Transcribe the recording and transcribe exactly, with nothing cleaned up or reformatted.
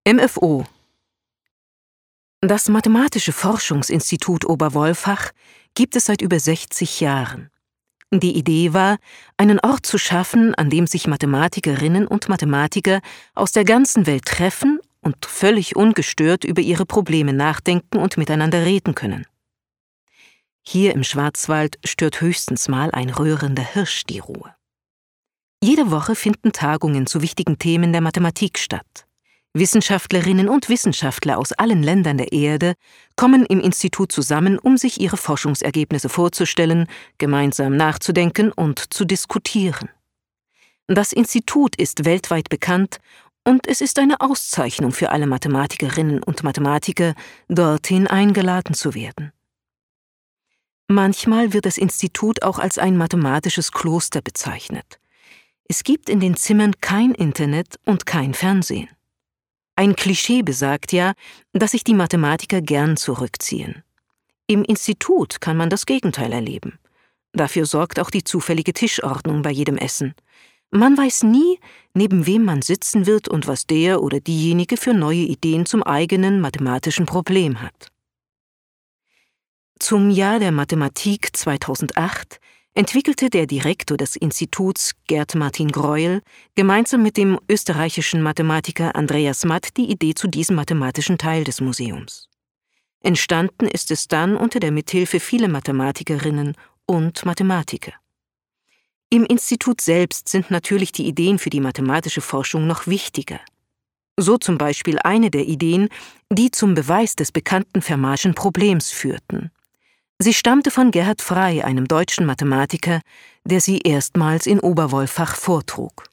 M F O. Das Mathematische Forschungsinstitut Oberwolfach gibt es seit über sechzig Jahren. Die Idee war, einen Ort zu schaffen, an dem sich Mathematikerinnen und Mathematiker aus der ganzen Welt treffen und völlig ungestört über ihre Probleme nachdenken und miteinander reden können. Hier im Schwarzwald stört höchstens mal ein rührender Hirsch die Ruhe. Jede Woche finden Tagungen zu wichtigen Themen der Mathematik statt. Wissenschaftlerinnen und Wissenschaftler aus allen Ländern der Erde kommen im Institut zusammen, um sich ihre Forschungsergebnisse vorzustellen, gemeinsam nachzudenken und zu diskutieren. Das Institut ist weltweit bekannt und es ist eine Auszeichnung für alle Mathematikerinnen und Mathematiker, dorthin eingeladen zu werden. Manchmal wird das Institut auch als ein mathematisches Kloster bezeichnet. Es gibt in den Zimmern kein Internet und kein Fernsehen. Ein Klischee besagt ja, dass sich die Mathematiker gern zurückziehen. Im Institut kann man das Gegenteil erleben. Dafür sorgt auch die zufällige Tischordnung bei jedem Essen. Man weiß nie, neben wem man sitzen wird und was der oder diejenige für neue Ideen zum eigenen mathematischen Problem hat. Zum Jahr der Mathematik zweitausendacht entwickelte der Direktor des Instituts, Gerd Martin Greuel, gemeinsam mit dem österreichischen Mathematiker Andreas Matt die Idee zu diesem mathematischen Teil des Museums. Entstanden ist es dann unter der Mithilfe vieler Mathematikerinnen und Mathematiker. Im Institut selbst sind natürlich die Ideen für die mathematische Forschung noch wichtiger. So zum Beispiel eine der Ideen, die zum Beweis des bekannten Fermatschen Problems führten. Sie stammte von Gerhard Frey, einem deutschen Mathematiker, der sie erstmals in Oberwolfach vortrug.